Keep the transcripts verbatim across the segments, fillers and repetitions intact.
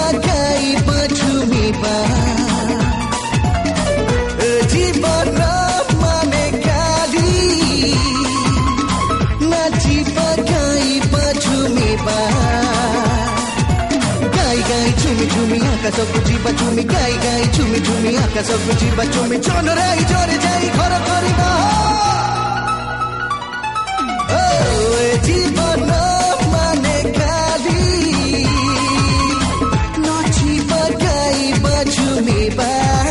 पकाइबा झुमिबा जीवन माने खाली नाची पकाइबा झुमिबा गाई गाई झुमी झुमी आकाशको जीवा झुमी गाई गाई झुमी झुमी आकाशको जीवा झुमी चनराई जोरे जाई घर करिबा जीवन माने खाली नाची पकाइबा झुमिबा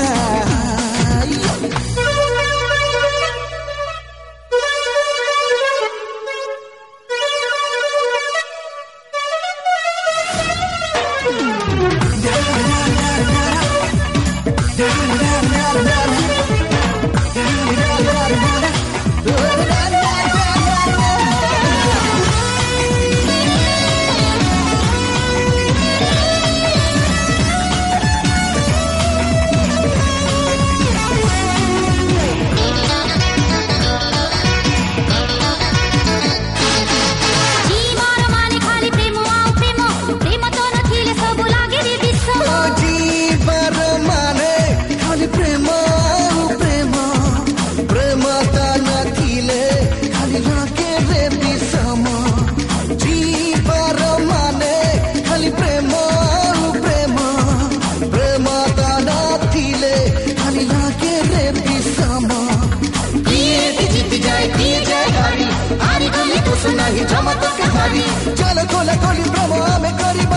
चलो खोला खोली प्रेम आमे करिबा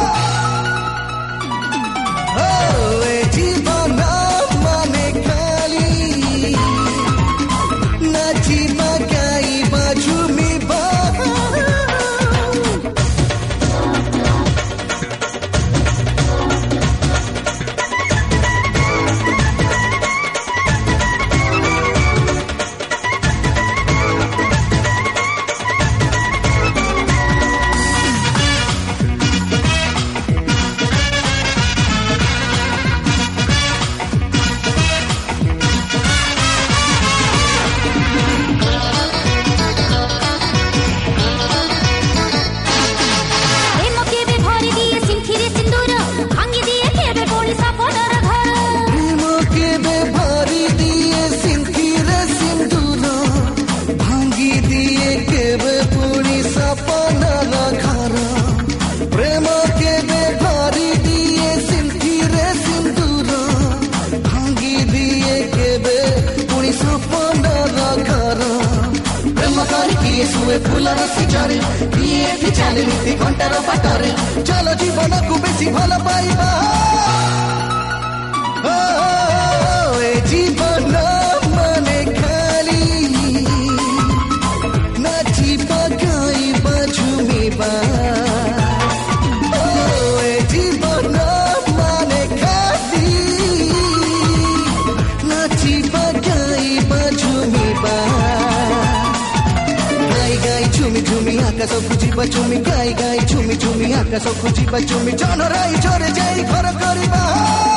जीवन माने खाली नाची पकाइबा झुमिबा फूल रसी झरे किए चाले नीति घंटार बाटरे चलो जीवन को बेसी भल पाइबा जीवन माने खाली नाची पकाइबा झुमिबा जीवन माने खाली नाची पकाइबा झुमिबा झुमी झुमी आकाशको जीवा झुमी गाई गाई झुमी झुमी आकाशको जीवा झुमी चनराई जोरे जाई घर करिबा